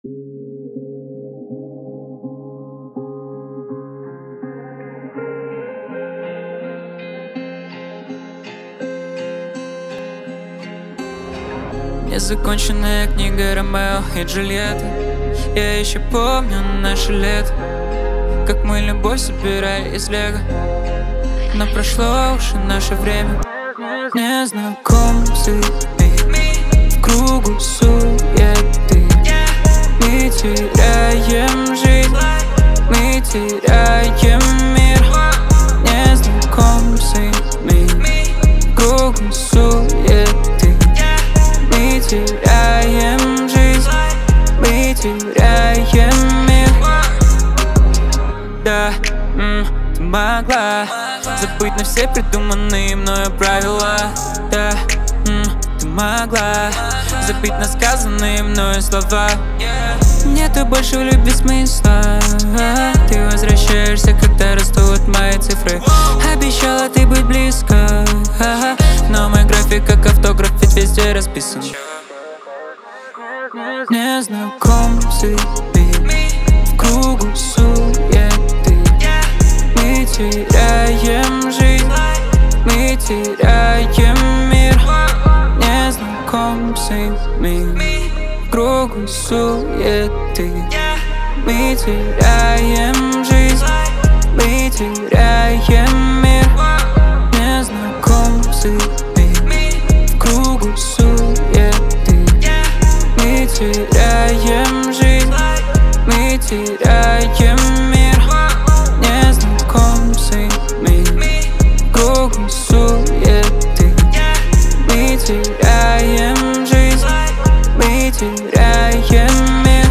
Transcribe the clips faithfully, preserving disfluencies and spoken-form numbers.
Незаконченная книга Ромео и Джульетты. Я еще помню наши лета, как мы любовь собирали из лего. Но прошло уже наше время. Незнакомцы в кругу суеты. Мы теряем жизнь, мы теряем мир. Незнакомцы в кругу суеты. Мы теряем жизнь, мы теряем мир. Да, м, ты могла забыть на все придуманные мною правила. Да, м, ты могла забыть на сказанные мною слова. Нету больше в любви смысла. Ты возвращаешься, когда растут мои цифры. Обещала ты быть близко, но мой график как автограф, ведь везде расписан. Незнакомцы в кругу суеты. Мы теряем жизнь, мы теряем мир. Незнакомцы в кругу суеты. Мы теряем жизнь, мы теряем мир. Незнакомцы в кругу суеты. Мы теряем жизнь, мы теряем мир. Незнакомцы в кругу суеты. Мы теряем жизнь, мы теряем мир.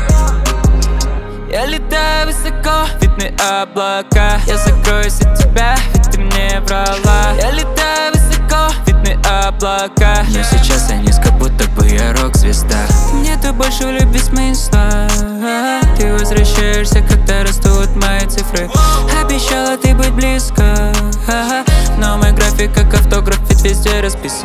Я летаю высоко, видны облака. Я закроюсь от тебя, ведь ты мне врала. Я летаю высоко, видны облака. Но сейчас я низко, будто бы я рок-звезда. Нету больше в любви смысла. Ты возвращаешься, когда растут мои цифры. Обещала ты быть близко, но мой график как автограф, ведь везде расписан.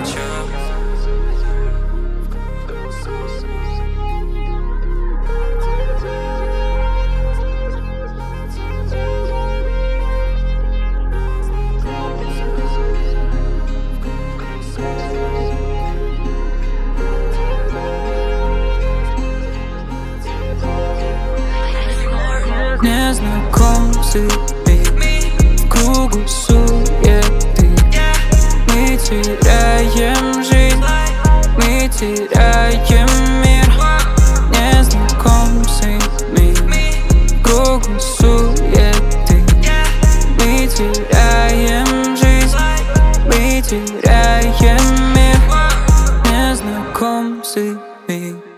Незнакомцы в кругу суеты. Мы теряем жизнь, мы теряем мир. Незнакомцы в кругу суеты. Мы теряем жизнь, мы теряем мир. Незнакомцы.